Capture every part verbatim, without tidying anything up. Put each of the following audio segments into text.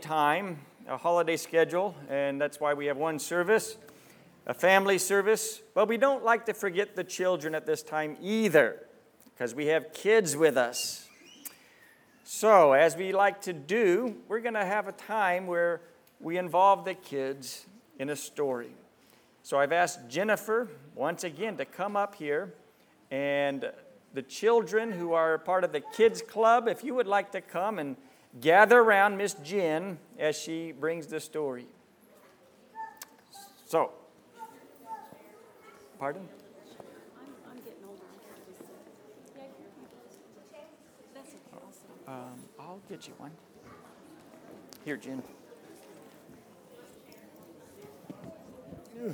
time, a holiday schedule, and that's why we have one service, a family service. But we don't like to forget the children at this time either, because we have kids with us. So, as we like to do, we're going to have a time where we involve the kids in a story. So I've asked Jennifer, once again, to come up here, and the children who are part of the kids club, if you would like to come and gather around Miss Jen as she brings the story. So, pardon? I'm, I'm getting older. I'm getting to be sick. That's awesome. Um, I'll get you one. Here, Jen. Ugh.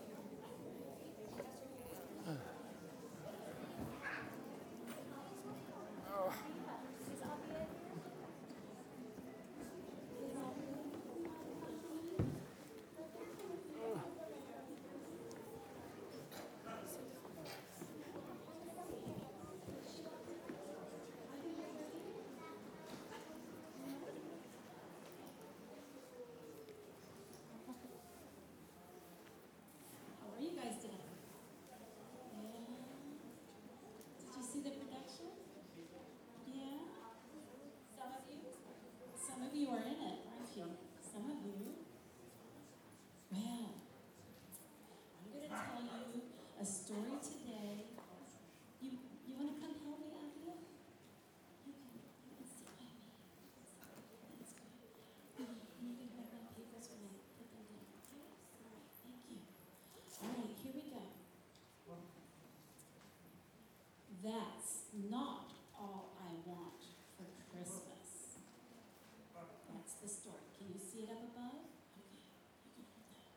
That's not all I want for Christmas. That's the story. Can you see it up above? Okay, you can hold that.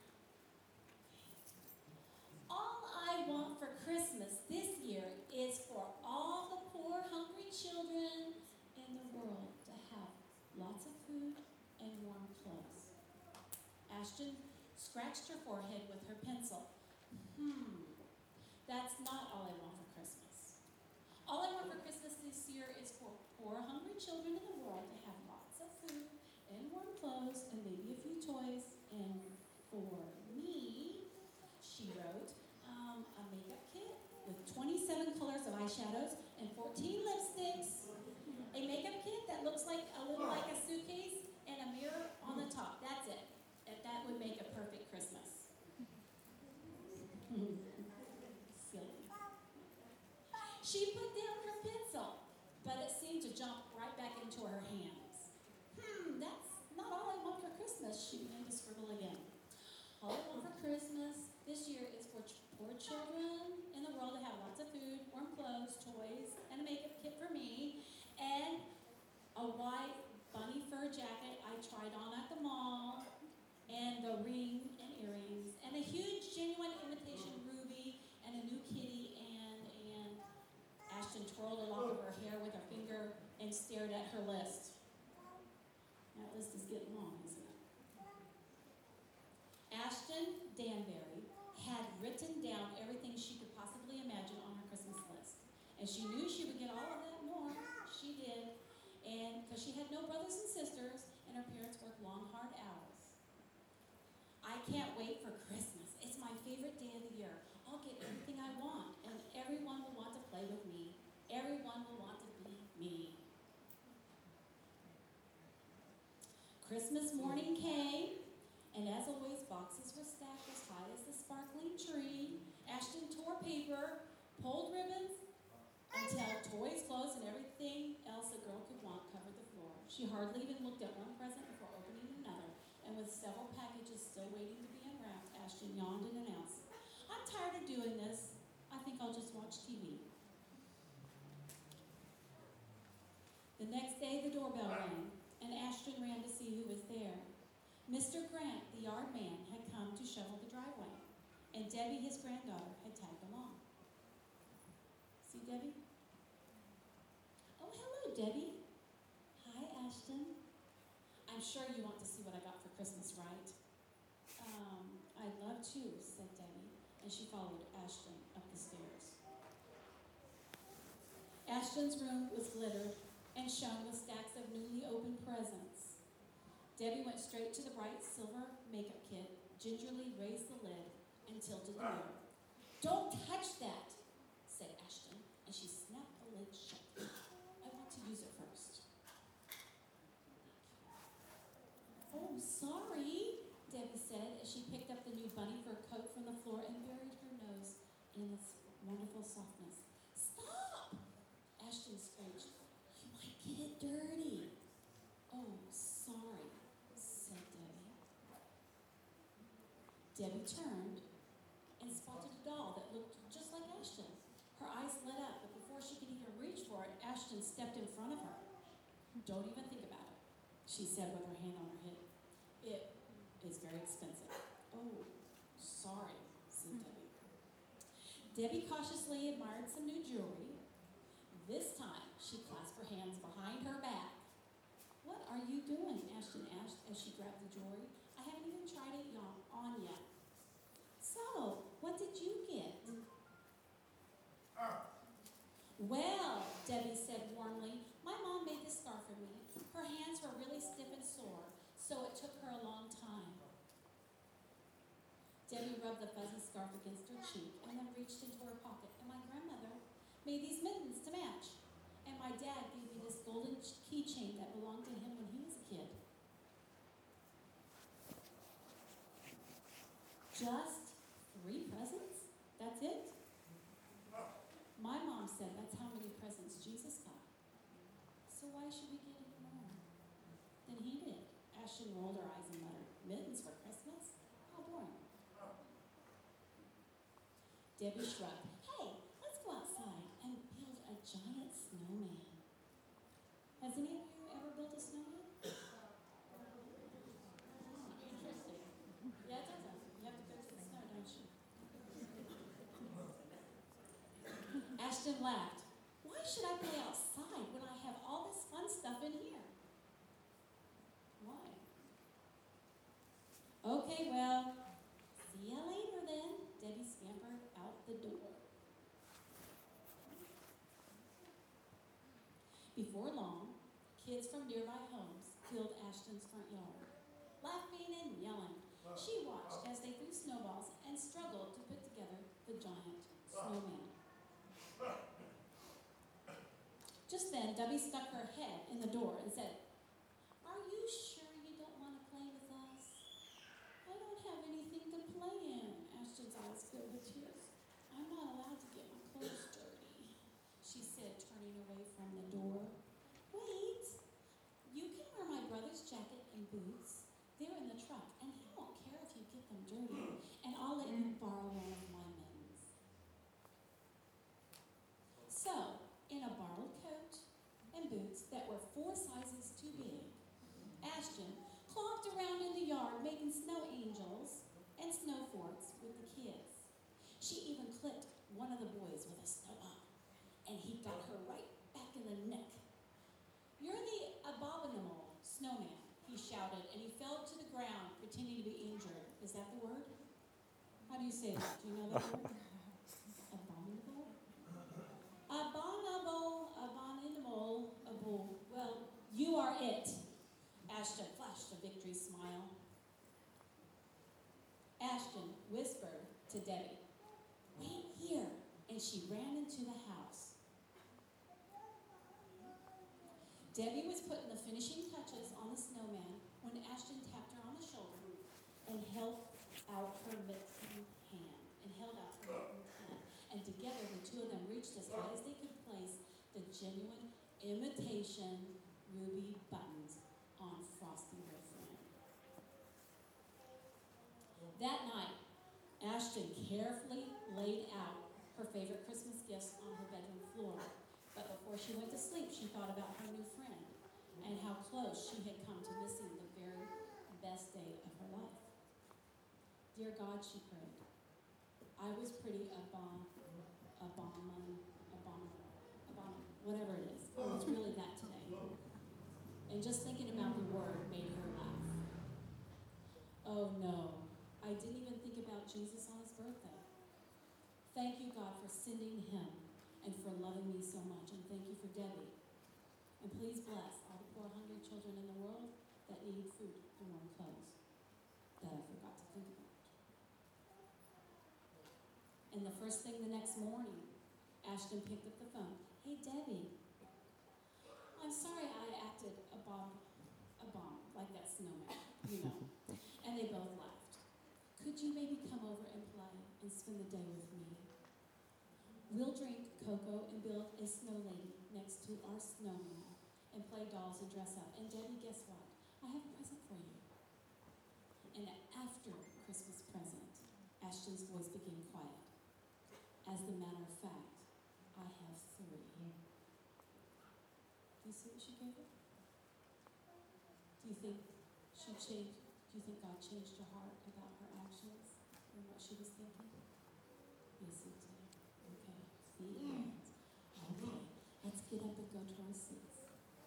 All I want for Christmas this year is for all the poor, hungry children in the world to have lots of food and warm clothes. Ashton scratched her forehead with her pencil. Hmm, that's not all I want for Christmas. All I want for Christmas this year is for poor, hungry children in the world to have lots of food and warm clothes and maybe a few toys. And for me, she wrote, um, a makeup kit with twenty-seven colors of eyeshadows and fourteen lipsticks. A makeup kit that looks like a little like a suitcase and a mirror on the top. That's it. That, that would make a perfect Christmas. Silly. She put down her pencil, but it seemed to jump right back into her hands. Hmm, that's not all I want for Christmas, she began to scribble again. All I want for Christmas this year is for ch- poor children in the world to have lots of food, warm clothes, toys, and a makeup kit for me, and a white bunny fur jacket I tried on at the mall, and the ring and earrings, and a huge genuine imitation ruby, and a new kitty, and, and Ashton twirled a lock of her hair with her finger and stared at her list. That list is getting long, isn't it? Ashton Danbury had written down everything she could possibly imagine on her Christmas list. And she knew she would get all of that more. She did. And because she had no brothers and sisters, and her parents worked long, hard hours. I can't wait for Christmas. It's my favorite day of the year. I'll get everything I want, and everyone will want to play with me. Everyone will want to be me. Christmas morning came, and as always, boxes were stacked as high as the sparkling tree. Ashton tore paper, pulled ribbons, until toys, clothes, and everything else a girl could want covered the floor. She hardly even looked at one present before opening another, and with several packages still waiting to be unwrapped, Ashton yawned and announced, "I'm tired of doing this. I think I'll just watch T V." The next day, the doorbell rang, and Ashton ran to see who was there. Mister Grant, the yard man, had come to shovel the driveway, and Debbie, his granddaughter, had tagged along. See Debbie? Oh, hello, Debbie. Hi, Ashton. I'm sure you want to see what I got for Christmas, right? Um, I'd love to, said Debbie, and she followed Ashton up the stairs. Ashton's room was glittered and shone with stacks of newly opened presents. Debbie went straight to the bright silver makeup kit, gingerly raised the lid, and tilted the mirror. "Don't touch that," said Ashton, and she snapped the lid shut. "I want to use it first." "Oh, sorry," Debbie said as she picked up the new bunny fur coat from the floor and buried her nose in its wonderful softness. "Stop!" Ashton screeched. "You might get it dirty." "Oh, sorry," said Debbie. Debbie turned and spotted a doll that looked just like Ashton. Her eyes lit up, but before she could even reach for it, Ashton stepped in front of her. "Don't even think about it," she said with her hand on her hip. "It is very expensive." "Oh, sorry," said Debbie. Debbie cautiously admired some new jewelry. This time, she clasped her hands behind her back. "What are you doing?" Ashton asked as she grabbed the jewelry. "I haven't even tried it on yet." "So, what did you get?" "Well," Debbie said warmly, "my mom made this scarf for me. Her hands were really stiff and sore, so it took her a long time." Debbie rubbed the fuzzy scarf against her cheek and then reached into her pocket. "And my grandmother made these mittens to match. And my dad gave me this golden keychain that belonged to him when he was a kid." "Just three presents? That's it?" "My mom said that's how many presents Jesus got. So why should we get any more?" "Then he did." Ashton rolled her eyes and muttered, "Mittens for Christmas? How boring." Debbie shrugged. "Hey, let's go outside and build a giant snowman." Has any of you ever built a snowman? Oh, interesting. Yeah, it does. You have to go to the snow, don't you? Ashton laughed. "Why should I play outside when I have all this fun stuff in here?" "Why?" "Okay, well, see ya later then." Debbie scampered out the door. Before long, kids from nearby homes filled Ashton's front yard. Laughing and yelling, she watched as they threw snowballs and struggled to put together the giant snowman. Just then, Debbie stuck her head in the door and said, "Are you sure you don't want to play with us?" "I don't have anything to play in." Ashton's eyes filled with tears. "I'm not allowed to get my clothes dirty," she said, turning away from the door. "Wait, you can wear my brother's jacket and boots. They're in the truck, and he won't care if you get them dirty, and I'll let you borrow one of my mittens." So, in a borrowed coat and boots that were four sizes too big, Ashton clomped around in the yard making snow angels and snow forts with the kids. She even clipped one of the boys with a snowball, and he got her right back in the neck. "You're the abominable snowman," he shouted, and he fell to the ground pretending to be injured. Is that the word? How do you say that? Do you know that word? Abominable? Abominable, abominable, abo. Well, you are it. Ashton flashed a victory smile. Ashton whispered to Debbie, "Wait here," and she ran into the house. Debbie was putting the finishing touches on the snowman when Ashton tapped her on the shoulder and held out her mittened hand, and held out her mittened hand. And together the two of them reached as high as they could place the genuine imitation ruby buttons on Frosty their friend. That night, Ashton carefully laid out her favorite Christmas gifts on her bedroom floor. But before she went to sleep, she thought about her new friend and how close she had come to missing the very best day of her life. Dear God, she prayed, I was pretty abom, abomin, abomin, abomin, whatever it is. Oh, it's really that today. And just thinking about the word made her laugh. Oh no, I didn't even think about Jesus on his birthday. Thank you, God, for sending him and for loving me so much. And thank you for Debbie. And please bless all the poor, hungry children in the world that needed food and warm clothes that I forgot to think about. And the first thing the next morning, Ashton picked up the phone. Hey, Debbie, I'm sorry I acted a bomb, a bomb, like that snowman, you know. And they both laughed. Could you maybe come over and play and spend the day with me? We'll drink cocoa and build a snow lady next to our snowman and play dolls and dress up. And Debbie, guess what? I have a present for you. And after Christmas present, Ashton's voice became quiet. As a matter of fact, I have three. Do you see what she gave her? Do you think she changed? Do you think God changed her heart about her actions and what she was thinking? Yes, it did. Okay. The end. Okay. Let's get up and go to our seats.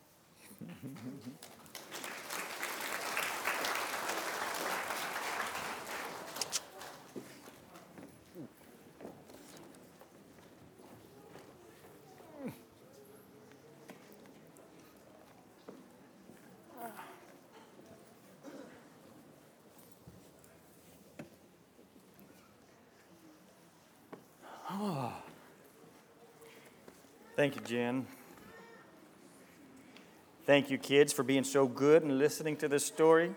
Thank you, Jen. Thank you, kids, for being so good and listening to this story.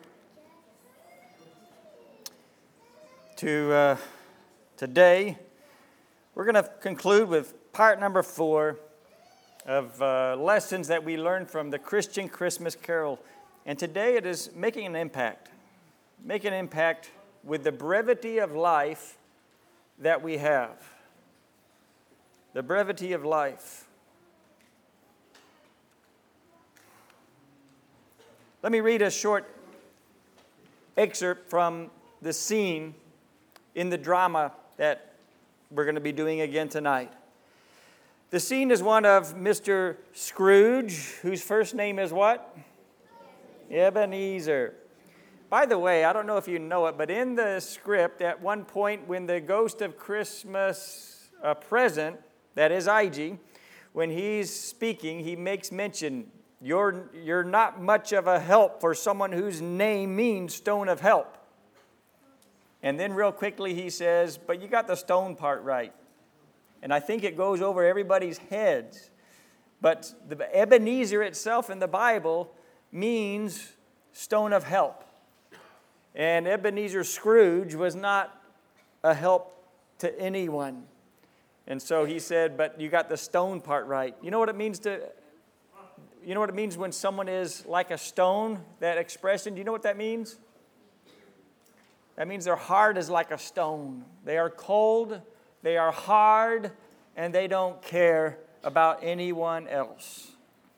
To uh, today, we're going to conclude with part number four of uh, lessons that we learned from the Christian Christmas Carol. And today it is making an impact. Making an impact with the brevity of life that we have. The brevity of life. Let me read a short excerpt from the scene in the drama that we're going to be doing again tonight. The scene is one of Mister Scrooge, whose first name is what? Ebenezer. By the way, I don't know if you know it, but in the script, at one point when the ghost of Christmas uh, present, that is I G, when he's speaking, he makes mention, you're, you're not much of a help for someone whose name means stone of help. And then real quickly he says, but you got the stone part right. And I think it goes over everybody's heads. But the Ebenezer itself in the Bible means stone of help. And Ebenezer Scrooge was not a help to anyone. And so he said, but you got the stone part right. You know what it means to, you know what it means when someone is like a stone, that expression? Do you know what that means? That means their heart is like a stone. They are cold, they are hard, and they don't care about anyone else.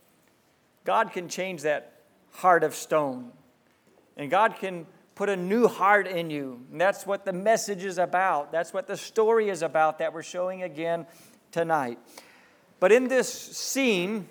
God can change that heart of stone. And God can put a new heart in you. And that's what the message is about. That's what the story is about that we're showing again tonight. But in this scene,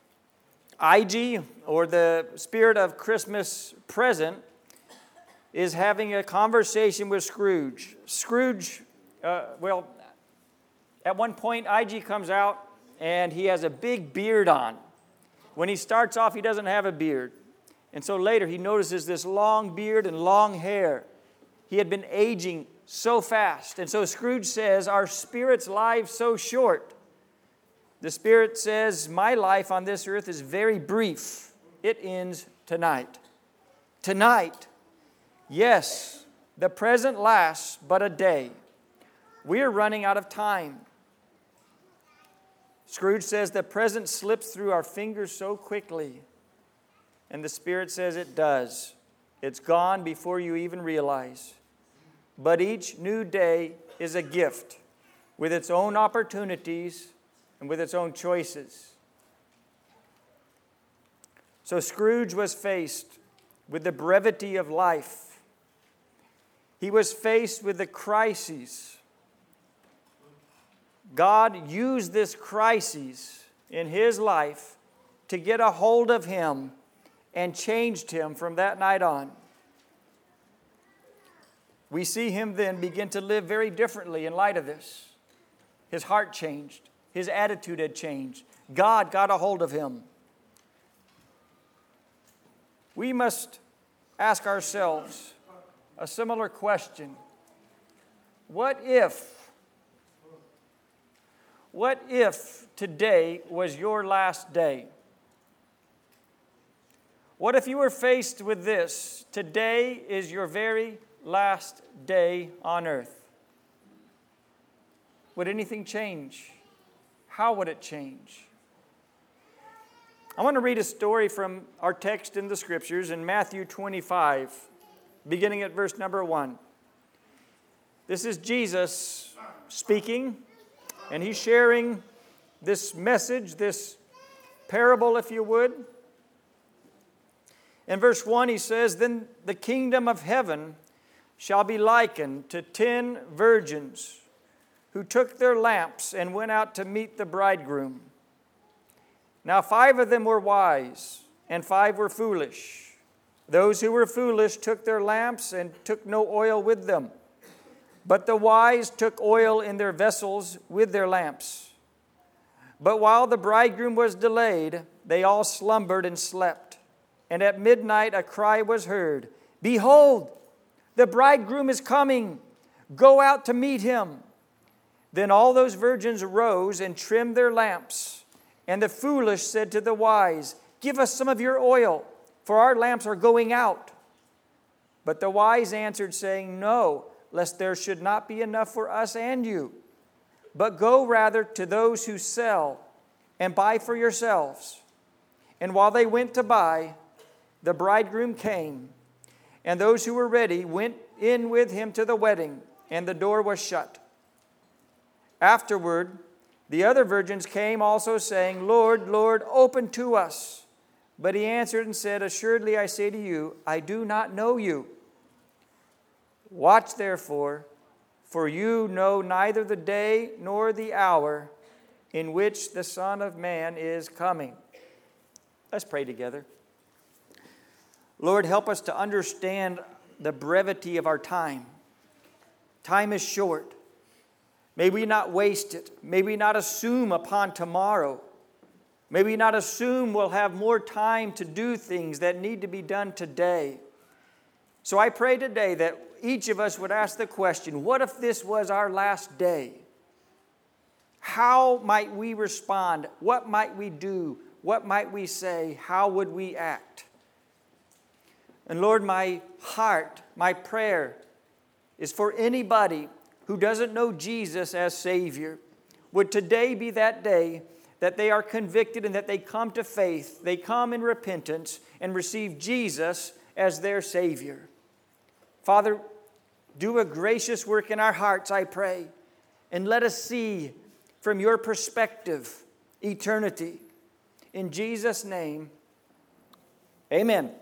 I G, or the spirit of Christmas present, is having a conversation with Scrooge. Scrooge, uh, well, at one point, I G comes out and he has a big beard on. When he starts off, he doesn't have a beard. And so later he notices this long beard and long hair. He had been aging so fast. And so Scrooge says, our spirit's life so short. The Spirit says, my life on this earth is very brief. It ends tonight. Tonight, yes, the present lasts but a day. We are running out of time. Scrooge says the present slips through our fingers so quickly. And the Spirit says it does. It's gone before you even realize. But each new day is a gift with its own opportunities and with its own choices. So Scrooge was faced with the brevity of life. He was faced with the crises. God used this crisis in his life to get a hold of him and changed him from that night on. We see him then begin to live very differently in light of this. His heart changed. His attitude had changed. God got a hold of him. We must ask ourselves a similar question. What if, what if today was your last day? What if you were faced with this? Today is your very last day on earth. Would anything change? How would it change? I want to read a story from our text in the Scriptures in Matthew twenty-five, beginning at verse number one. This is Jesus speaking, and he's sharing this message, this parable, if you would. In verse one, he says, "Then the kingdom of heaven shall be likened to ten virgins who took their lamps and went out to meet the bridegroom. Now five of them were wise, and five were foolish. Those who were foolish took their lamps and took no oil with them. But the wise took oil in their vessels with their lamps. But while the bridegroom was delayed, they all slumbered and slept. And at midnight a cry was heard, 'Behold, the bridegroom is coming. Go out to meet him.' Then all those virgins arose and trimmed their lamps. And the foolish said to the wise, 'Give us some of your oil, for our lamps are going out.' But the wise answered, saying, 'No, lest there should not be enough for us and you. But go rather to those who sell and buy for yourselves.' And while they went to buy, the bridegroom came, and those who were ready went in with him to the wedding, and the door was shut. Afterward, the other virgins came also, saying, 'Lord, Lord, open to us.' But he answered and said, 'Assuredly I say to you, I do not know you. Watch therefore, for you know neither the day nor the hour in which the Son of Man is coming.'" Let's pray together. Lord, help us to understand the brevity of our time. Time is short. May we not waste it. May we not assume upon tomorrow. May we not assume we'll have more time to do things that need to be done today. So I pray today that each of us would ask the question, what if this was our last day? How might we respond? What might we do? What might we say? How would we act? And Lord, my heart, my prayer is for anybody who doesn't know Jesus as Savior. Would today be that day that they are convicted and that they come to faith, they come in repentance and receive Jesus as their Savior. Father, do a gracious work in our hearts, I pray, and let us see from your perspective eternity. In Jesus' name, amen.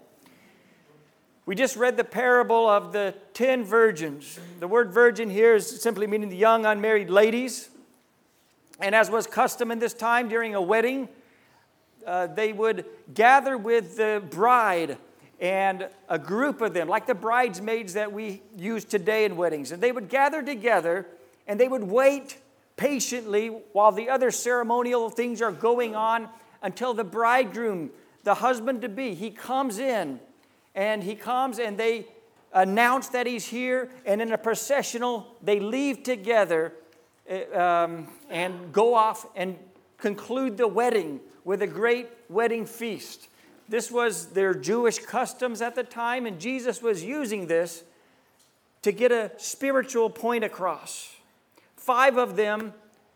We just read the parable of the ten virgins. The word virgin here is simply meaning the young unmarried ladies. And as was custom in this time during a wedding, uh, they would gather with the bride and a group of them, like the bridesmaids that we use today in weddings. And they would gather together and they would wait patiently while the other ceremonial things are going on until the bridegroom, the husband-to-be, he comes in. And he comes and they announce that he's here. And in a processional, they leave together um, and go off and conclude the wedding with a great wedding feast. This was their Jewish customs at the time. And Jesus was using this to get a spiritual point across. Five of them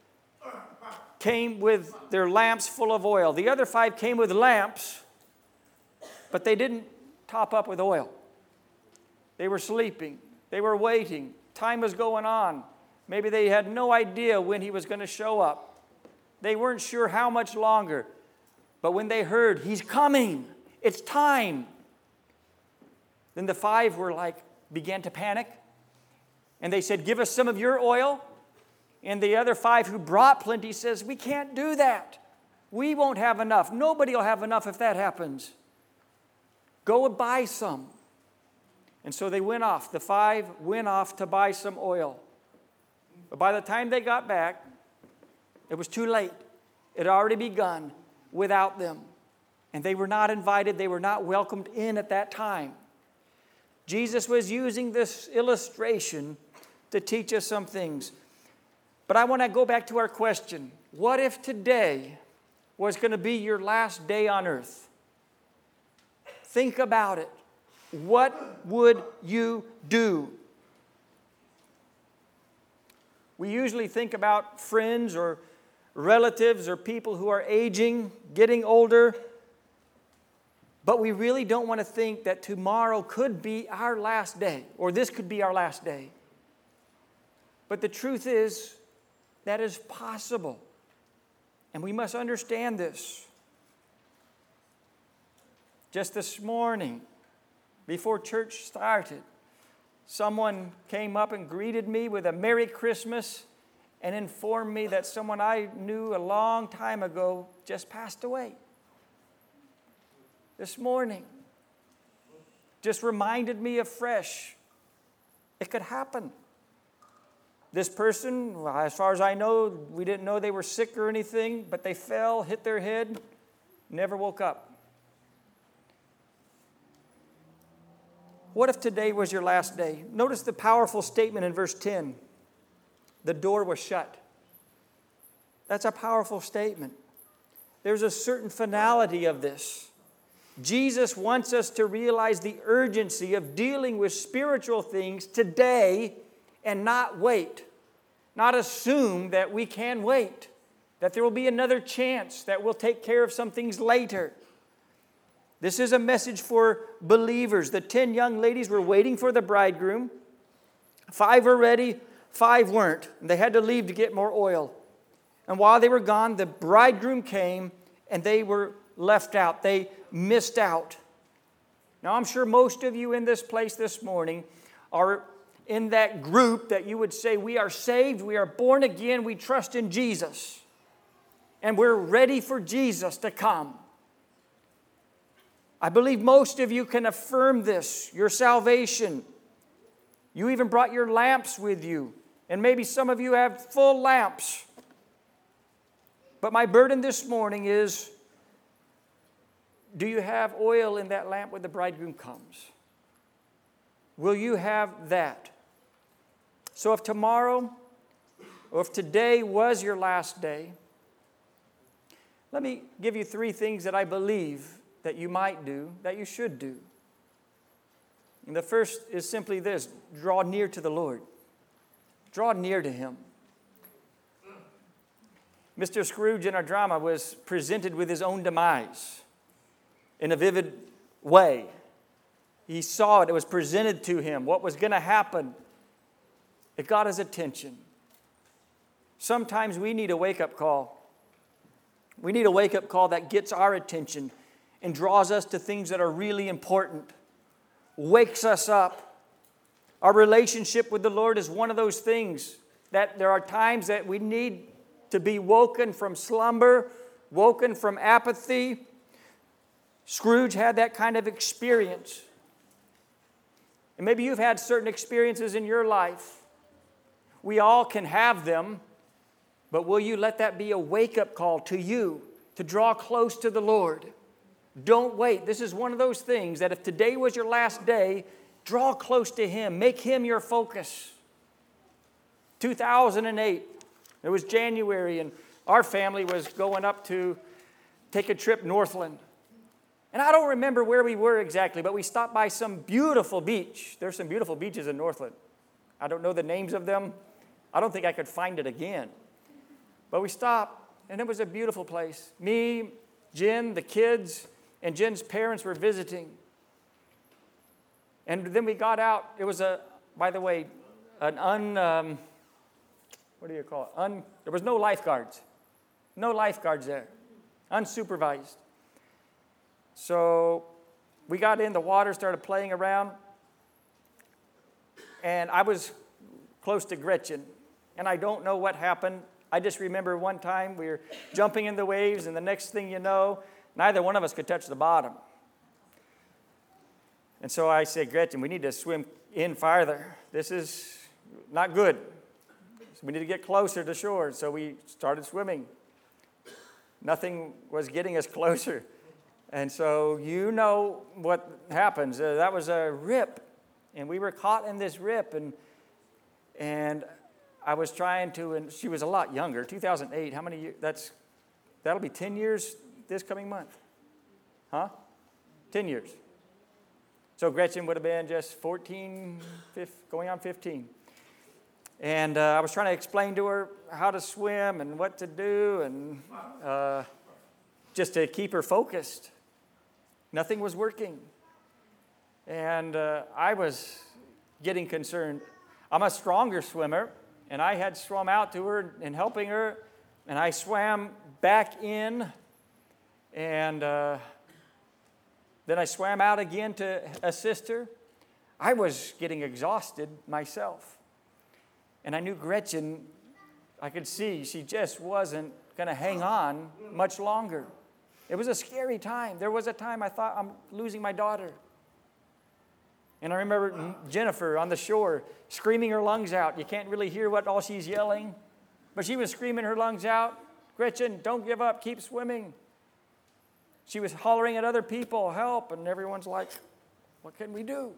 came with their lamps full of oil. The other five came with lamps, but they didn't top up with oil. They were sleeping. They were waiting. Time was going on. Maybe they had no idea when he was going to show up. They weren't sure how much longer. But when they heard, he's coming, it's time, then the five were like, began to panic. And they said, "Give us some of your oil." And the other five who brought plenty says, "We can't do that. We won't have enough. Nobody will have enough if that happens. Go and buy some." And so they went off. The five went off to buy some oil. But by the time they got back, it was too late. It had already begun without them. And they were not invited. They were not welcomed in at that time. Jesus was using this illustration to teach us some things. But I want to go back to our question. What if today was going to be your last day on earth? Think about it. What would you do? We usually think about friends or relatives or people who are aging, getting older. But we really don't want to think that tomorrow could be our last day, or this could be our last day. But the truth is, that is possible. And we must understand this. Just this morning, before church started, someone came up and greeted me with a Merry Christmas and informed me that someone I knew a long time ago just passed away. This morning. Just reminded me afresh. It could happen. This person, as far as I know, we didn't know they were sick or anything, but they fell, hit their head, never woke up. What if today was your last day? Notice the powerful statement in verse ten. The door was shut. That's a powerful statement. There's a certain finality of this. Jesus wants us to realize the urgency of dealing with spiritual things today and not wait. Not assume that we can wait, that there will be another chance, that we'll take care of some things later. This is a message for believers. The ten young ladies were waiting for the bridegroom. Five were ready, five weren't. And they had to leave to get more oil. And while they were gone, the bridegroom came and they were left out. They missed out. Now, I'm sure most of you in this place this morning are in that group that you would say, we are saved, we are born again, we trust in Jesus. And we're ready for Jesus to come. I believe most of you can affirm this, your salvation. You even brought your lamps with you. And maybe some of you have full lamps. But my burden this morning is, do you have oil in that lamp when the bridegroom comes? Will you have that? So if tomorrow, or if today was your last day, let me give you three things that I believe that you might do, that you should do. And the first is simply this: draw near to the Lord. Draw near to Him. Mister Scrooge in our drama was presented with his own demise in a vivid way. He saw it. It was presented to him. What was going to happen? It got his attention. Sometimes we need a wake-up call. We need a wake-up call that gets our attention and draws us to things that are really important. Wakes us up. Our relationship with the Lord is one of those things that there are times that we need to be woken from slumber, woken from apathy. Scrooge had that kind of experience. And maybe you've had certain experiences in your life. We all can have them, but will you let that be a wake-up call to you to draw close to the Lord? Don't wait. This is one of those things that if today was your last day, draw close to Him. Make Him your focus. two thousand eight, it was January, and our family was going up to take a trip Northland. And I don't remember where we were exactly, but we stopped by some beautiful beach. There's some beautiful beaches in Northland. I don't know the names of them. I don't think I could find it again. But we stopped, and it was a beautiful place. Me, Jen, the kids, and Jen's parents were visiting. And then we got out. It was a, by the way, an un, um, what do you call it? Un, there was no lifeguards. No lifeguards there. Unsupervised. So we got in the water, started playing around. And I was close to Gretchen. And I don't know what happened. I just remember one time we were jumping in the waves, and the next thing you know, neither one of us could touch the bottom. And so I said, Gretchen, we need to swim in farther. This is not good. So we need to get closer to shore. So we started swimming. Nothing was getting us closer. And so you know what happens. Uh, that was a rip. And we were caught in this rip, and and I was trying to, and she was a lot younger, two thousand eight. How many years? That's, that'll be ten years this coming month. Huh? ten years. So Gretchen would have been just fourteen, fifteen, going on fifteen. And uh, I was trying to explain to her how to swim and what to do, and uh, just to keep her focused. Nothing was working. And uh, I was getting concerned. I'm a stronger swimmer, and I had swum out to her and helping her, and I swam back in, and uh, then I swam out again to assist her. I was getting exhausted myself. And I knew Gretchen, I could see she just wasn't going to hang on much longer. It was a scary time. There was a time I thought, I'm losing my daughter. And I remember Jennifer on the shore screaming her lungs out. You can't really hear what all she's yelling, but she was screaming her lungs out. Gretchen, don't give up, keep swimming. She was hollering at other people, help, and everyone's like, what can we do?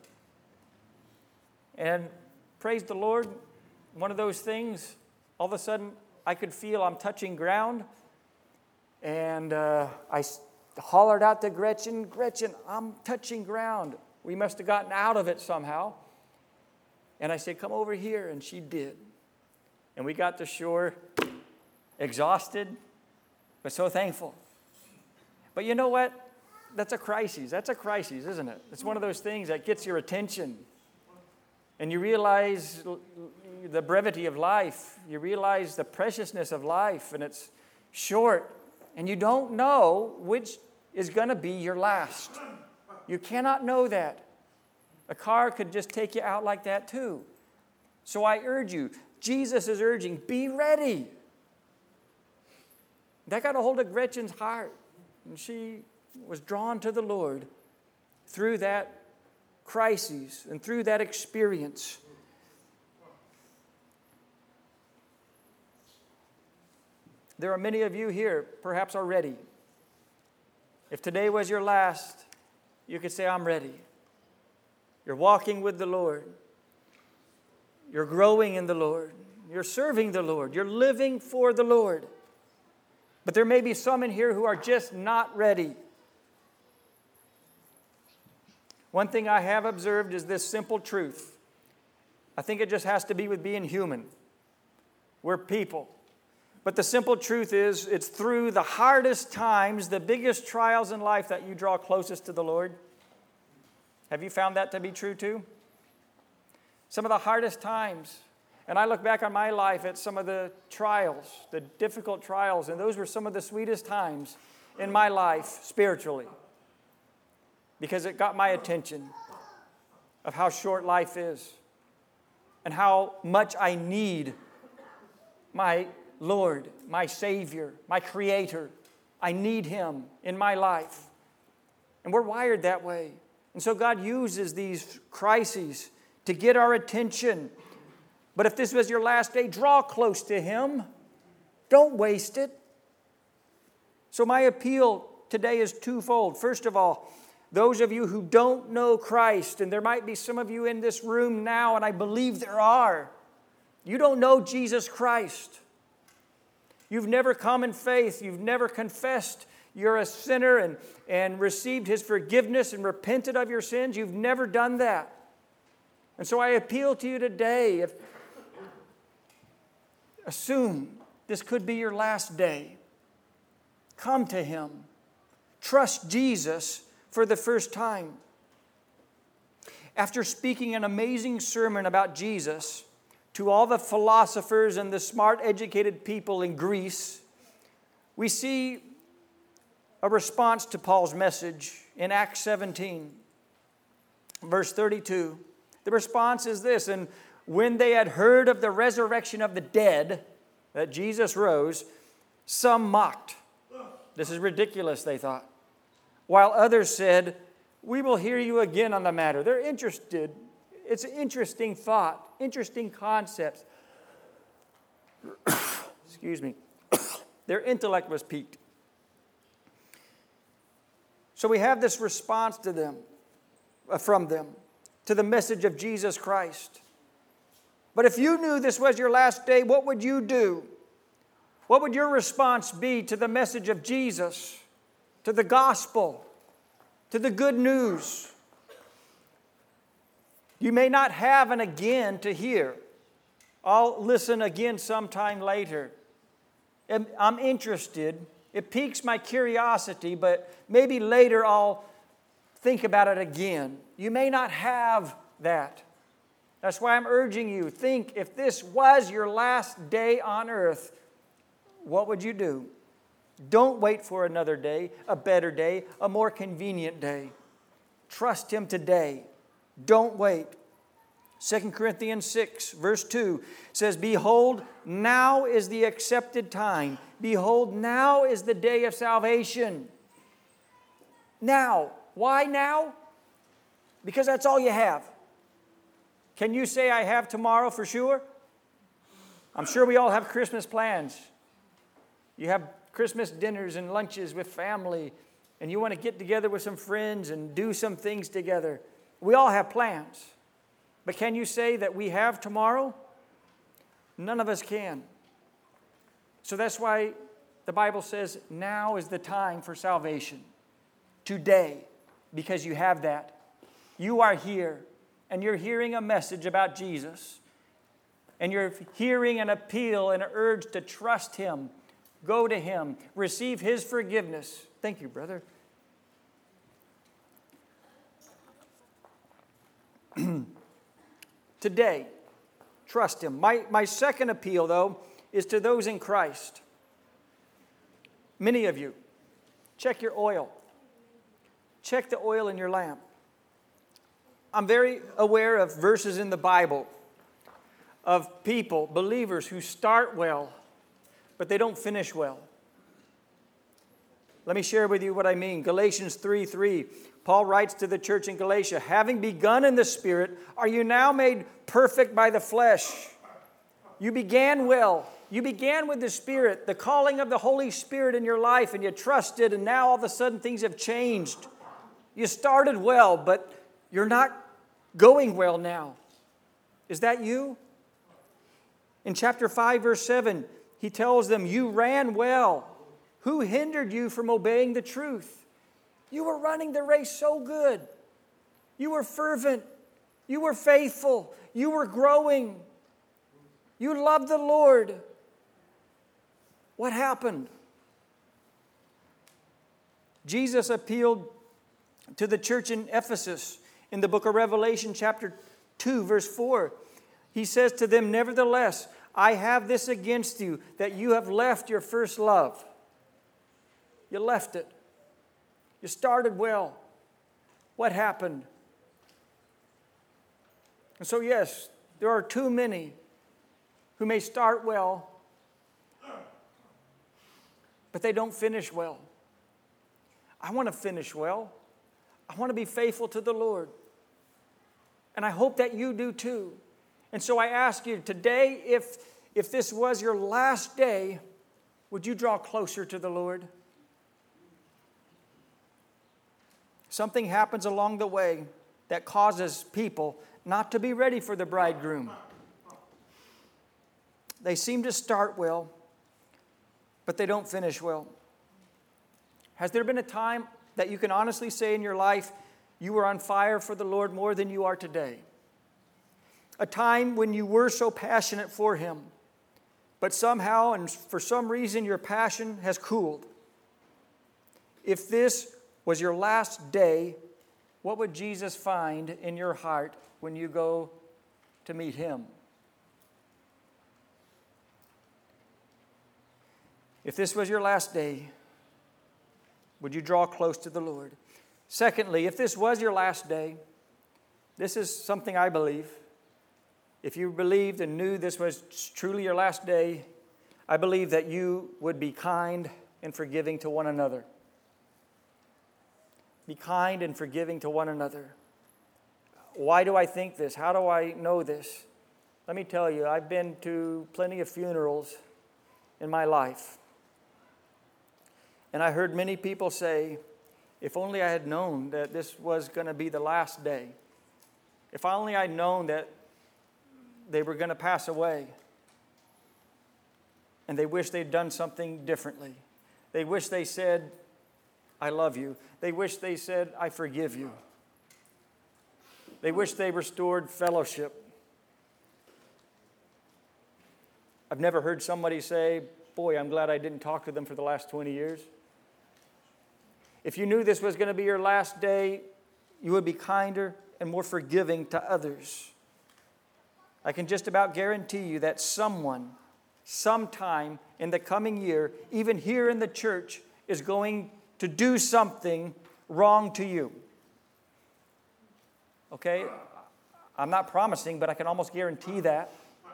And praise the Lord, one of those things, all of a sudden I could feel I'm touching ground, and uh, I hollered out to Gretchen, Gretchen, I'm touching ground. We must have gotten out of it somehow. And I said, come over here, and she did. And we got to shore exhausted, but so thankful. But you know what? That's a crisis. That's a crisis, isn't it? It's one of those things that gets your attention. And you realize the brevity of life. You realize the preciousness of life, and it's short. And you don't know which is going to be your last. You cannot know that. A car could just take you out like that too. So I urge you, Jesus is urging, be ready. That got a hold of Gretchen's heart. And she was drawn to the Lord through that crisis and through that experience. There are many of you here, perhaps already. If today was your last, you could say, I'm ready. You're walking with the Lord. You're growing in the Lord. You're serving the Lord. You're living for the Lord. But there may be some in here who are just not ready. One thing I have observed is this simple truth. I think it just has to be with being human. We're people. But the simple truth is, it's through the hardest times, the biggest trials in life, that you draw closest to the Lord. Have you found that to be true too? Some of the hardest times. And I look back on my life at some of the trials, the difficult trials, and those were some of the sweetest times in my life spiritually. Because it got my attention of how short life is and how much I need my Lord, my Savior, my Creator. I need Him in my life. And we're wired that way. And so God uses these crises to get our attention. But if this was your last day, draw close to Him. Don't waste it. So my appeal today is twofold. First of all, those of you who don't know Christ, and there might be some of you in this room now, and I believe there are, you don't know Jesus Christ. You've never come in faith. You've never confessed you're a sinner and, and received His forgiveness and repented of your sins. You've never done that. And so I appeal to you today, if, assume this could be your last day. Come to Him. Trust Jesus for the first time. After speaking an amazing sermon about Jesus to all the philosophers and the smart, educated people in Greece, we see a response to Paul's message in Acts seventeen, verse thirty-two. The response is this: and when they had heard of the resurrection of the dead, that Jesus rose, some mocked. This is ridiculous, they thought. While others said, we will hear you again on the matter. They're interested. It's an interesting thought, interesting concepts. Excuse me. Their intellect was piqued. So we have this response to them, uh, from them. to the message of Jesus Christ. But if you knew this was your last day, what would you do? What would your response be to the message of Jesus, to the gospel, to the good news? You may not have an again to hear. I'll listen again sometime later. I'm interested. It piques my curiosity, but maybe later I'll think about it again. You may not have that. That's why I'm urging you, think, if this was your last day on earth, what would you do? Don't wait for another day, a better day, a more convenient day. Trust Him today. Don't wait. Second Corinthians six, verse two says, Behold, now is the accepted time. Behold, now is the day of salvation. Now. Why now? Because that's all you have. Can you say, I have tomorrow for sure? I'm sure we all have Christmas plans. You have Christmas dinners and lunches with family, and you want to get together with some friends and do some things together. We all have plans. But can you say that we have tomorrow? None of us can. So that's why the Bible says now is the time for salvation. Today, because you have that. You are here, and you're hearing a message about Jesus, and you're hearing an appeal and an urge to trust Him. Go to Him. Receive His forgiveness. Thank you, brother. Today, trust Him. My, my second appeal, though, is to those in Christ. Many of you, check your oil. Check the oil in your lamp. I'm very aware of verses in the Bible of people, believers, who start well, but they don't finish well. Let me share with you what I mean. Galatians three three. Paul writes to the church in Galatia, having begun in the Spirit, are you now made perfect by the flesh? You began well. You began with the Spirit, the calling of the Holy Spirit in your life, and you trusted, and now all of a sudden things have changed. You started well, but you're not going well now. Is that you? In chapter five, verse seven, he tells them, you ran well. Who hindered you from obeying the truth? You were running the race so good. You were fervent. You were faithful. You were growing. You loved the Lord. What happened? Jesus appealed to the church in Ephesus in the book of Revelation, chapter two, verse four. He says to them, nevertheless, I have this against you, that you have left your first love. You left it. You started well. What happened? And so, yes, there are too many who may start well, but they don't finish well. I want to finish well. I want to be faithful to the Lord. And I hope that you do too. And so I ask you today, if, if this was your last day, would you draw closer to the Lord? Something happens along the way that causes people not to be ready for the bridegroom. They seem to start well, but they don't finish well. Has there been a time that you can honestly say in your life you were on fire for the Lord more than you are today? A time when you were so passionate for Him, but somehow and for some reason your passion has cooled. If this was your last day, what would Jesus find in your heart when you go to meet Him? If this was your last day, would you draw close to the Lord? Secondly, if this was your last day, this is something I believe. If you believed and knew this was truly your last day, I believe that you would be kind and forgiving to one another. Be kind and forgiving to one another. Why do I think this? How do I know this? Let me tell you, I've been to plenty of funerals in my life. And I heard many people say, if only I had known that this was going to be the last day. If only I'd known that they were going to pass away. And they wish they'd done something differently. They wish they said, I love you. They wish they said, I forgive you. They wish they restored fellowship. I've never heard somebody say, boy, I'm glad I didn't talk to them for the last twenty years. If you knew this was going to be your last day, you would be kinder and more forgiving to others. I can just about guarantee you that someone, sometime in the coming year, even here in the church, is going to do something wrong to you. Okay? I'm not promising, but I can almost guarantee that.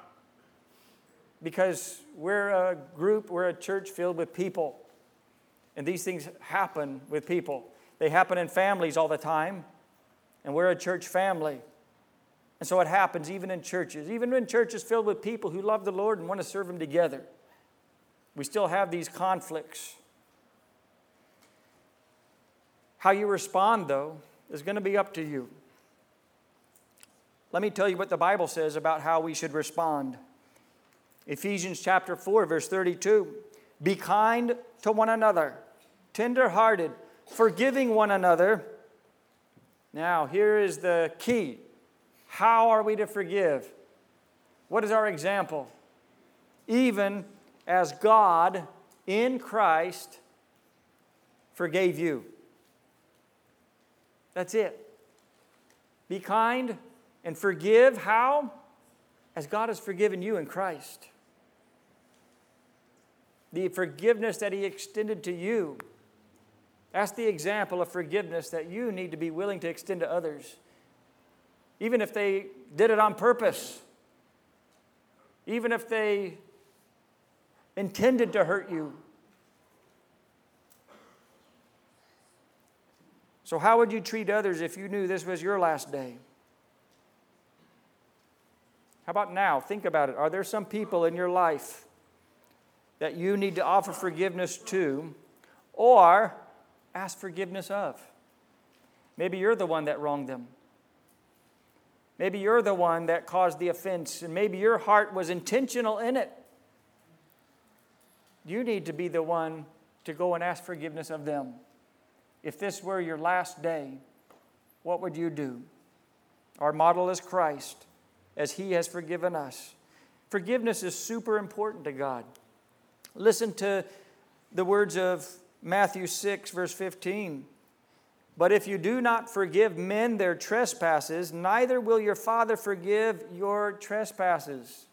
Because we're a group, we're a church filled with people. And these things happen with people. They happen in families all the time. And we're a church family. And so it happens even in churches. Even in churches filled with people who love the Lord and want to serve Him together. We still have these conflicts. How you respond, though, is going to be up to you. Let me tell you what the Bible says about how we should respond. Ephesians chapter four, verse thirty-two. Be kind to one another, tender-hearted, forgiving one another. Now, here is the key. How are we to forgive? What is our example? Even as God in Christ forgave you. That's it. Be kind and forgive. How? As God has forgiven you in Christ. The forgiveness that He extended to you. That's the example of forgiveness that you need to be willing to extend to others. Even if they did it on purpose. Even if they intended to hurt you. So how would you treat others if you knew this was your last day? How about now? Think about it. Are there some people in your life that you need to offer forgiveness to or ask forgiveness of? Maybe you're the one that wronged them. Maybe you're the one that caused the offense, and maybe your heart was intentional in it. You need to be the one to go and ask forgiveness of them. If this were your last day, what would you do? Our model is Christ, as He has forgiven us. Forgiveness is super important to God. Listen to the words of Matthew six, verse fifteen. But if you do not forgive men their trespasses, neither will your Father forgive your trespasses.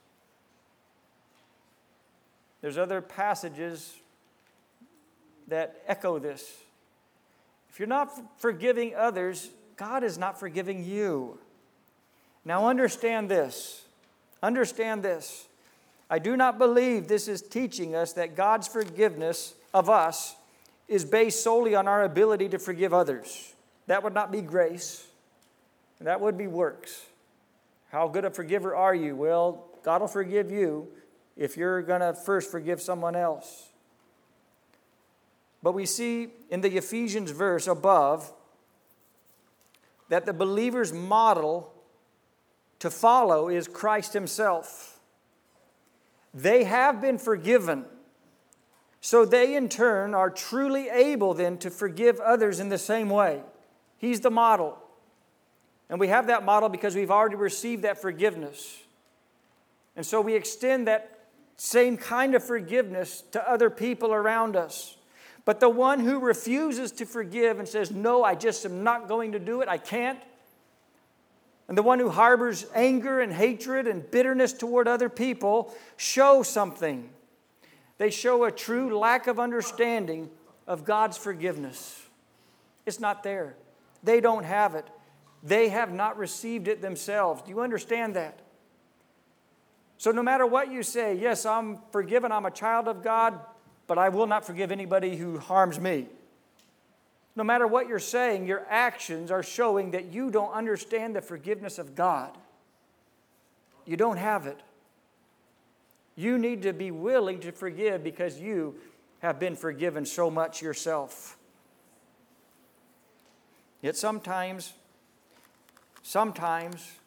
There's other passages that echo this. If you're not forgiving others, God is not forgiving you. Now understand this. Understand this. I do not believe this is teaching us that God's forgiveness of us is based solely on our ability to forgive others. That would not be grace. That would be works. How good a forgiver are you? Well, God will forgive you if you're going to first forgive someone else. But we see in the Ephesians verse above that the believer's model to follow is Christ Himself. They have been forgiven. So they in turn are truly able then to forgive others in the same way. He's the model. And we have that model because we've already received that forgiveness. And so we extend that same kind of forgiveness to other people around us. But the one who refuses to forgive and says, no, I just am not going to do it, I can't. And the one who harbors anger and hatred and bitterness toward other people show something. They show a true lack of understanding of God's forgiveness. It's not there. They don't have it. They have not received it themselves. Do you understand that? So no matter what you say, yes, I'm forgiven, I'm a child of God, but I will not forgive anybody who harms me. No matter what you're saying, your actions are showing that you don't understand the forgiveness of God. You don't have it. You need to be willing to forgive because you have been forgiven so much yourself. Yet sometimes, sometimes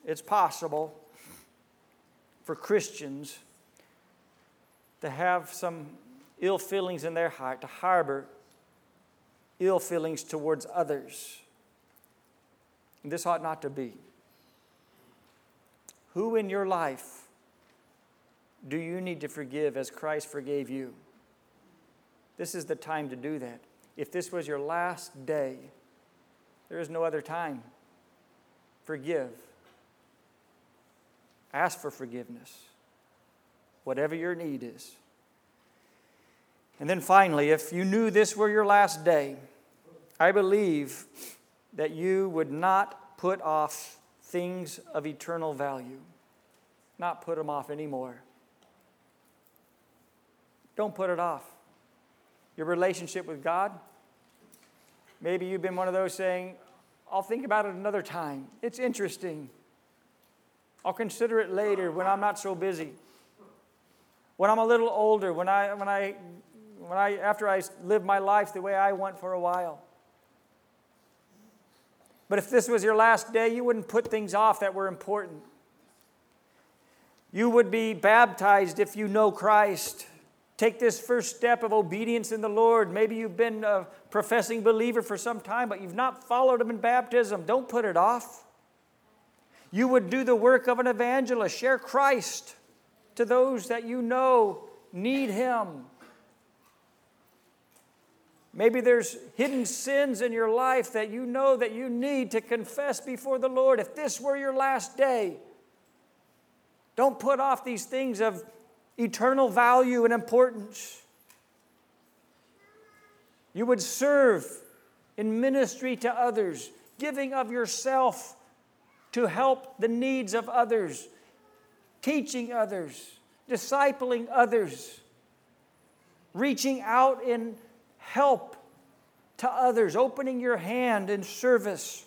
it's possible for Christians to have some ill feelings in their heart, to harbor ill feelings towards others. And this ought not to be. Who in your life do you need to forgive as Christ forgave you? This is the time to do that. If this was your last day, there is no other time. Forgive. Ask for forgiveness, whatever your need is. And then finally, if you knew this were your last day, I believe that you would not put off things of eternal value. Not put them off anymore. Don't put it off. Your relationship with God, maybe you've been one of those saying, I'll think about it another time. It's interesting. I'll consider it later when I'm not so busy. When I'm a little older, when I, when I, when I, after I live my life the way I want for a while. But if this was your last day, you wouldn't put things off that were important. You would be baptized if you know Christ. Take this first step of obedience in the Lord. Maybe you've been a professing believer for some time, but you've not followed Him in baptism. Don't put it off. You would do the work of an evangelist. Share Christ to those that you know need Him. Maybe there's hidden sins in your life that you know that you need to confess before the Lord. If this were your last day, don't put off these things of eternal value and importance. You would serve in ministry to others, giving of yourself to help the needs of others, teaching others, discipling others, reaching out in help to others, opening your hand in service.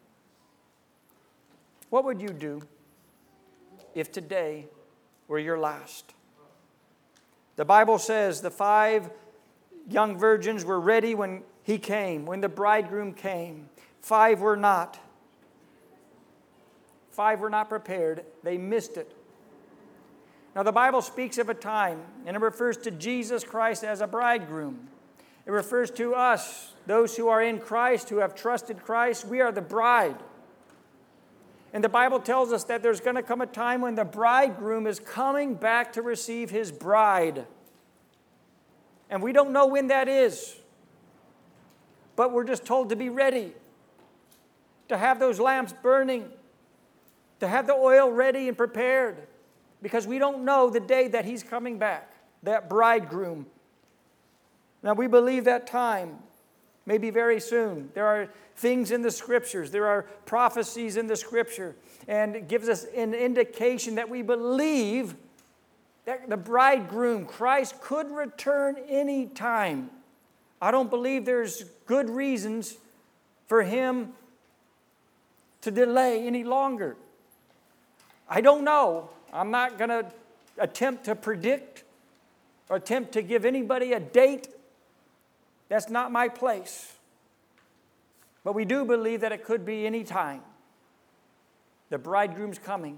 What would you do if today were your last? The Bible says the five young virgins were ready when He came, when the bridegroom came. Five were not. Five were not prepared. They missed it. Now the Bible speaks of a time, and it refers to Jesus Christ as a bridegroom. It refers to us, those who are in Christ, who have trusted Christ. We are the bride. And the Bible tells us that there's going to come a time when the bridegroom is coming back to receive his bride. And we don't know when that is. But we're just told to be ready, to have those lamps burning, to have the oil ready and prepared, because we don't know the day that He's coming back, that bridegroom. Now, we believe that time may be very soon. There are things in the Scriptures. There are prophecies in the Scripture. And it gives us an indication that we believe that the bridegroom, Christ, could return any time. I don't believe there's good reasons for Him to delay any longer. I don't know. I'm not going to attempt to predict or attempt to give anybody a date. That's not my place. But we do believe that it could be any time. The bridegroom's coming.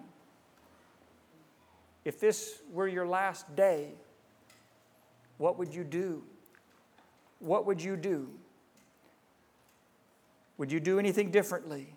If this were your last day, what would you do? What would you do? Would you do anything differently?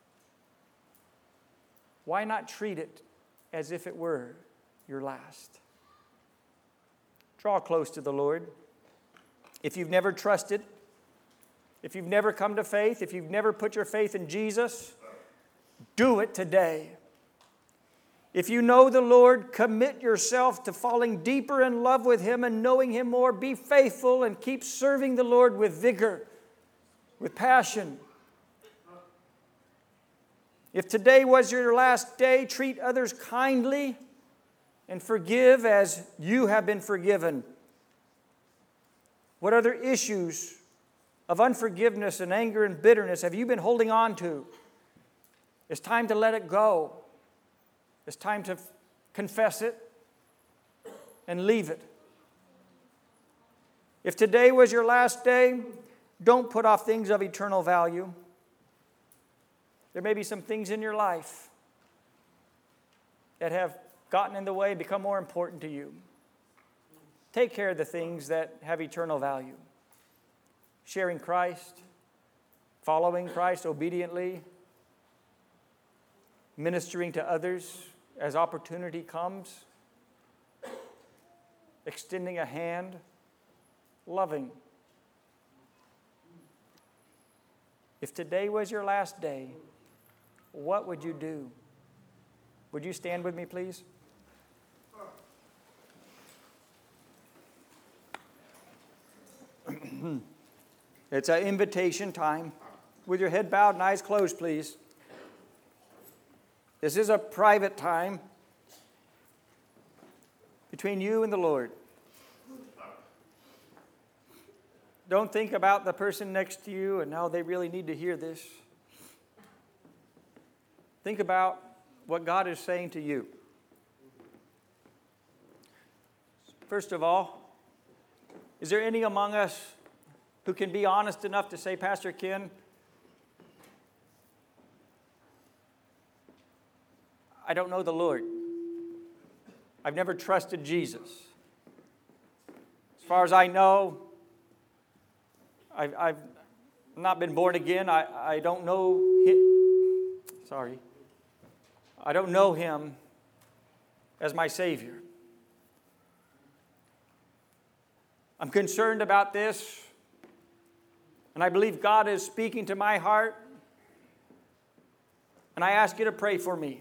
Why not treat it as if it were your last? Draw close to the Lord. If you've never trusted, if you've never come to faith, if you've never put your faith in Jesus, do it today. If you know the Lord, commit yourself to falling deeper in love with Him and knowing Him more. Be faithful and keep serving the Lord with vigor, with passion. If today was your last day, treat others kindly and forgive as you have been forgiven. What other issues of unforgiveness and anger and bitterness have you been holding on to? It's time to let it go. It's time to f- confess it and leave it. If today was your last day, don't put off things of eternal value. There may be some things in your life that have gotten in the way become more important to you. Take care of the things that have eternal value. Sharing Christ, following Christ obediently, ministering to others as opportunity comes, extending a hand, loving. If today was your last day, what would you do? Would you stand with me, please? It's an invitation time. With your head bowed and eyes closed, please. This is a private time between you and the Lord. Don't think about the person next to you and how they really need to hear this. Think about what God is saying to you. First of all, is there any among us who can be honest enough to say, Pastor Ken, I don't know the Lord. I've never trusted Jesus. As far as I know, I've, I've not been born again. I, I don't know him. Sorry. I don't know him as my Savior. I'm concerned about this, and I believe God is speaking to my heart, and I ask you to pray for me.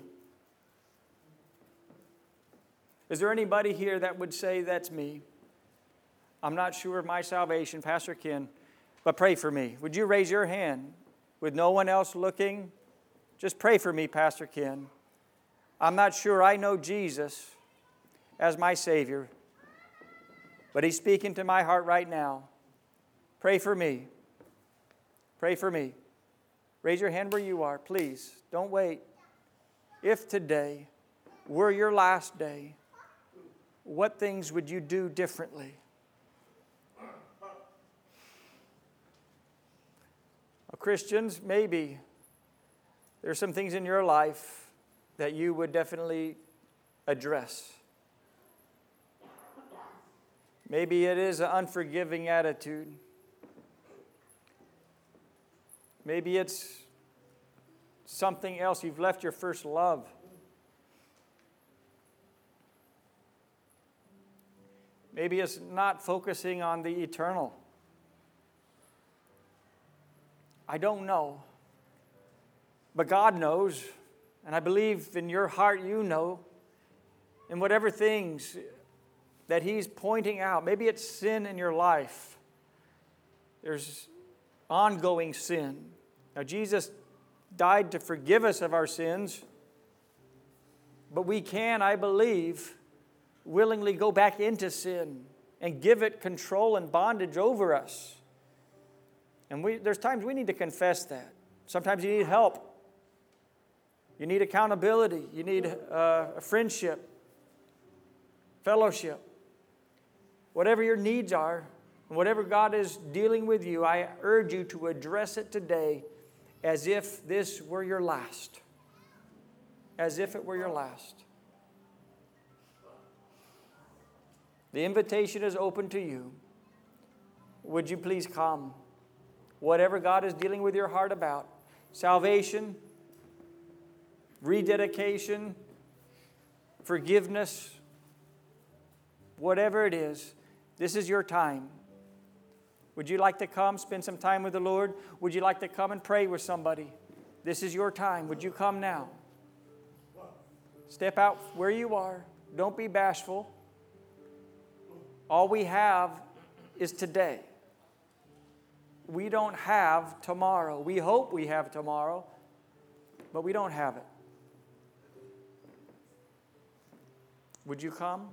Is there anybody here that would say, that's me? I'm not sure of my salvation, Pastor Ken, but pray for me. Would you raise your hand with no one else looking? Just pray for me, Pastor Ken. I'm not sure I know Jesus as my Savior, but He's speaking to my heart right now. Pray for me. Pray for me. Raise your hand where you are, please. Don't wait. If today were your last day, what things would you do differently? Well, Christians, maybe there's some things in your life that you would definitely address. Maybe it is an unforgiving attitude. Maybe it's something else. You've left your first love. Maybe it's not focusing on the eternal. I don't know. But God knows. And I believe in your heart you know. And whatever things that He's pointing out, maybe it's sin in your life. There's ongoing sin. Now, Jesus died to forgive us of our sins. But we can, I believe, willingly go back into sin and give it control and bondage over us. And we, there's times we need to confess that. Sometimes you need help. You need accountability. You need uh, a friendship, fellowship. Whatever your needs are, and whatever God is dealing with you, I urge you to address it today as if this were your last. As if it were your last. The invitation is open to you. Would you please come? Whatever God is dealing with your heart about, salvation, rededication, forgiveness, whatever it is, this is your time. Would you like to come, spend some time with the Lord? Would you like to come and pray with somebody? This is your time. Would you come now? Step out where you are. Don't be bashful. All we have is today. We don't have tomorrow. We hope we have tomorrow, but we don't have it. Would you come?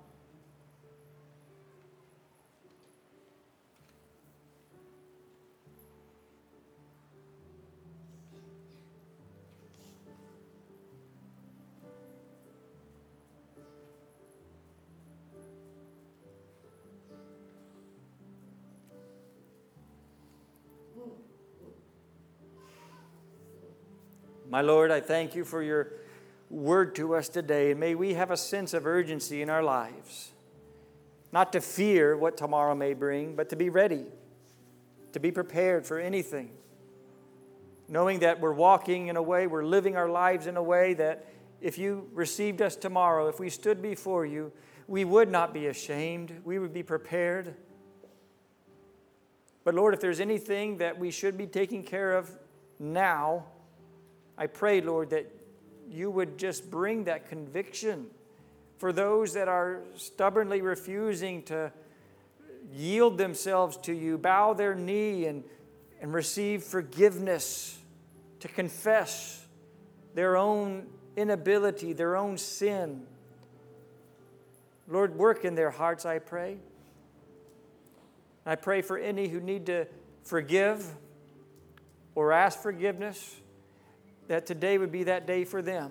My Lord, I thank you for your word to us today. And may we have a sense of urgency in our lives. Not to fear what tomorrow may bring, but to be ready, to be prepared for anything. Knowing that we're walking in a way, we're living our lives in a way that if you received us tomorrow, if we stood before you, we would not be ashamed. We would be prepared. But Lord, if there's anything that we should be taking care of now, I pray, Lord, that you would just bring that conviction for those that are stubbornly refusing to yield themselves to you, bow their knee and, and receive forgiveness, to confess their own inability, their own sin. Lord, work in their hearts, I pray. I pray for any who need to forgive or ask forgiveness, that today would be that day for them.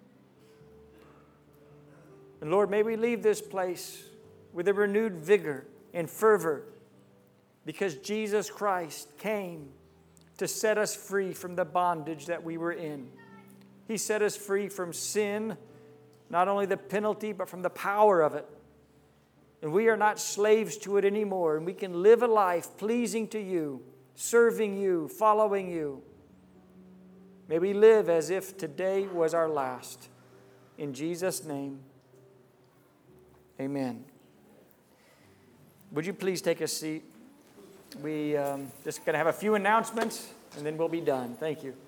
And Lord, may we leave this place with a renewed vigor and fervor, because Jesus Christ came to set us free from the bondage that we were in. He set us free from sin, not only the penalty, but from the power of it. And we are not slaves to it anymore, and we can live a life pleasing to you, serving you, following you. May we live as if today was our last. In Jesus' name, amen. Would you please take a seat? We um, just going to have a few announcements, and then we'll be done. Thank you.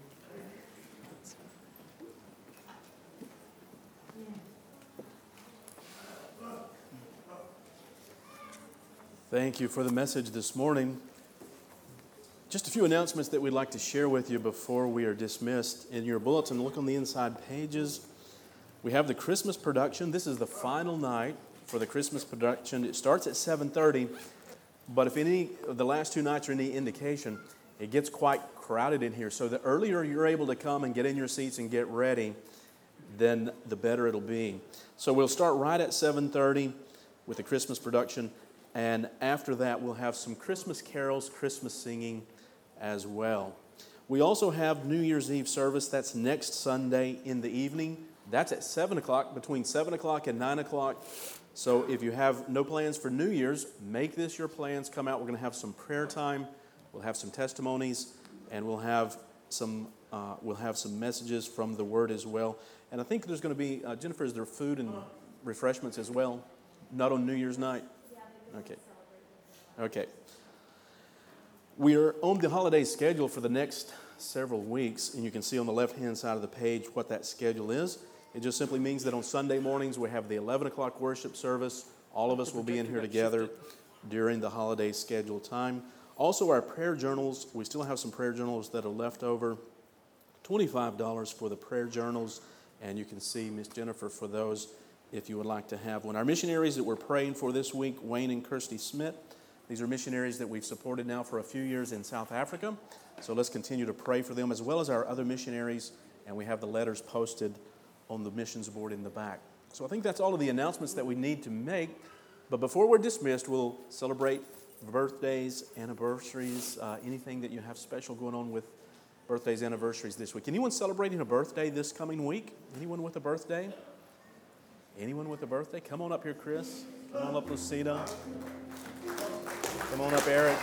Thank you for the message this morning. Just a few announcements that we'd like to share with you before we are dismissed. In your bulletin, look on the inside pages. We have the Christmas production. This is the final night for the Christmas production. It starts at seven thirty, but if any of the last two nights are any indication, it gets quite crowded in here. So the earlier you're able to come and get in your seats and get ready, then the better it'll be. So we'll start right at seven thirty with the Christmas production. And after that, we'll have some Christmas carols, Christmas singing as well. We also have New Year's Eve service. That's next Sunday in the evening. That's at seven o'clock, between seven o'clock and nine o'clock. So if you have no plans for New Year's, make this your plans. Come out. We're going to have some prayer time. We'll have some testimonies, and we'll have some uh, we'll have some messages from the Word as well. And I think there's going to be, uh, Jennifer, is there food and refreshments as well? Not on New Year's night? Okay. Okay. We are on the holiday schedule for the next several weeks, and you can see on the left-hand side of the page what that schedule is. It just simply means that on Sunday mornings we have the eleven o'clock worship service. All of us will be in here together during the holiday schedule time. Also, our prayer journals, we still have some prayer journals that are left over. twenty-five dollars for the prayer journals, and you can see Miss Jennifer for those if you would like to have one. Our missionaries that we're praying for this week, Wayne and Kirsty Smith. These are missionaries that we've supported now for a few years in South Africa. So let's continue to pray for them as well as our other missionaries. And we have the letters posted on the missions board in the back. So I think that's all of the announcements that we need to make. But before we're dismissed, we'll celebrate birthdays, anniversaries, uh, anything that you have special going on with birthdays, anniversaries this week. Anyone celebrating a birthday this coming week? Anyone with a birthday? Anyone with a birthday? Come on up here, Chris. Come on up, Lucida. Come on up, Eric.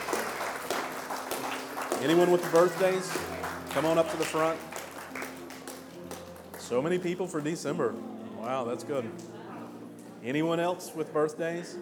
Anyone with the birthdays? Come on up to the front. So many people for December. Wow, that's good. Anyone else with birthdays?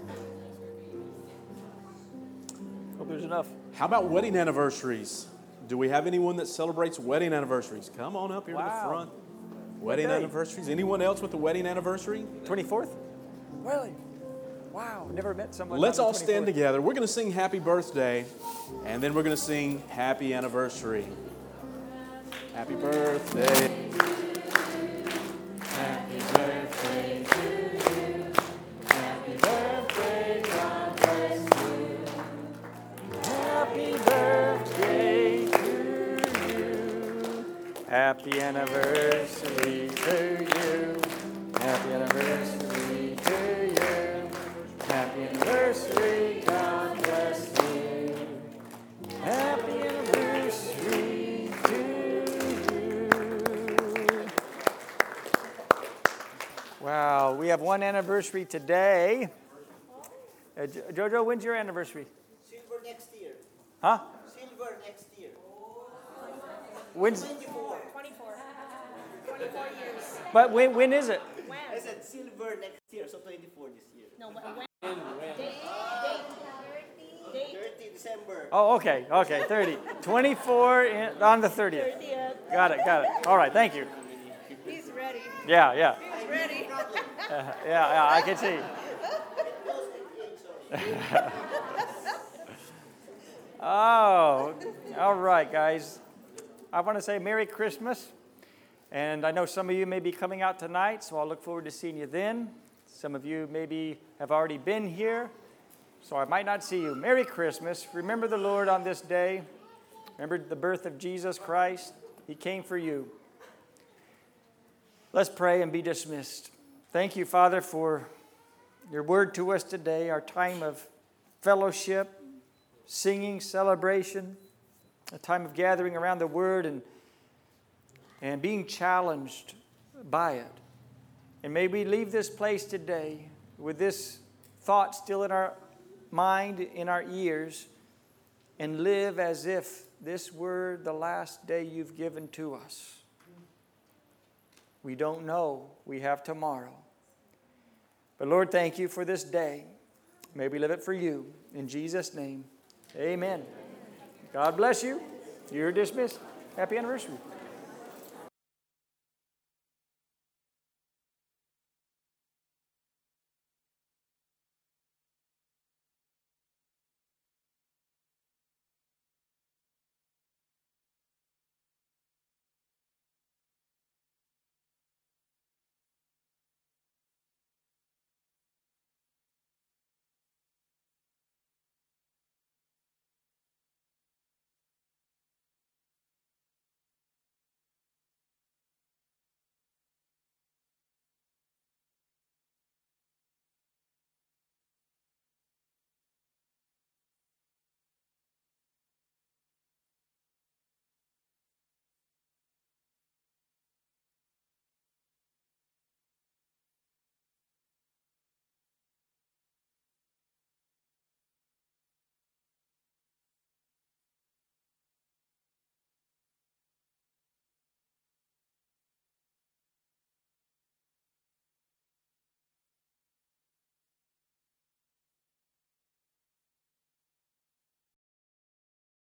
Hope there's enough. How about wedding anniversaries? Do we have anyone that celebrates wedding anniversaries? Come on up here Wow. to the front. Wedding day? anniversaries. Anyone else with a wedding anniversary? twenty-fourth? Really? Wow, never met someone. Let's on the all stand twenty-fourth. together. We're going to sing happy birthday, and then we're going to sing happy anniversary. Happy birthday. Happy birthday to you. Happy birthday, God bless you. Happy birthday to you. Happy anniversary to you. Happy anniversary to you. Happy anniversary, God bless you. Happy anniversary to you. Wow, we have one anniversary today. Uh, Jo- Jojo, when's your anniversary? Silver next year. Huh? Silver next year. When's, twenty-four. Twenty-four. Twenty-four years. but when, when is it? When? I said silver next year, so twenty-four this year. No, when? When? Date. Date. thirty December. Oh, okay, okay, thirty. twenty-four in, on the thirtieth. thirtieth. Got it, got it. All right, thank you. He's ready. Yeah, yeah. He's ready. Yeah, yeah, I can see. Oh, all right, guys. I want to say Merry Christmas. And I know some of you may be coming out tonight, so I'll look forward to seeing you then. Some of you maybe have already been here, so I might not see you. Merry Christmas. Remember the Lord on this day. Remember the birth of Jesus Christ. He came for you. Let's pray and be dismissed. Thank you, Father, for your word to us today, our time of fellowship, singing, celebration, a time of gathering around the word and, and being challenged by it. And may we leave this place today with this thought still in our mind, in our ears, and live as if this were the last day you've given to us. We don't know. We have tomorrow. But Lord, thank you for this day. May we live it for you. In Jesus' name, amen. God bless you. You're dismissed. Happy anniversary.